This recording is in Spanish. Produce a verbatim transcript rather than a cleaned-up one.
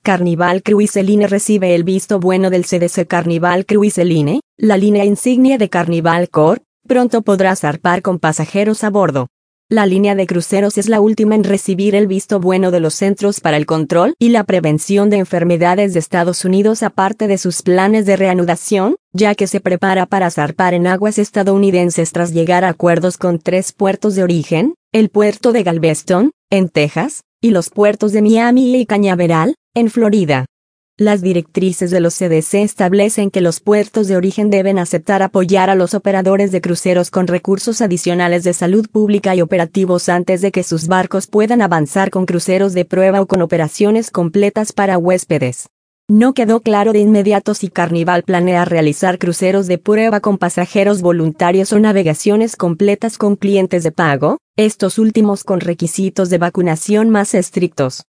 Carnival Cruise Line recibe el visto bueno del C D C. Carnival Cruise Line, la línea insignia de Carnival Corp, pronto podrá zarpar con pasajeros a bordo. La línea de cruceros es la última en recibir el visto bueno de los Centros para el Control y la Prevención de Enfermedades de Estados Unidos, aparte de sus planes de reanudación, ya que se prepara para zarpar en aguas estadounidenses tras llegar a acuerdos con tres puertos de origen, el puerto de Galveston, en Texas, y los puertos de Miami y Cañaveral, en Florida. Las directrices de los C D C establecen que los puertos de origen deben aceptar apoyar a los operadores de cruceros con recursos adicionales de salud pública y operativos antes de que sus barcos puedan avanzar con cruceros de prueba o con operaciones completas para huéspedes. No quedó claro de inmediato si Carnival planea realizar cruceros de prueba con pasajeros voluntarios o navegaciones completas con clientes de pago, estos últimos con requisitos de vacunación más estrictos.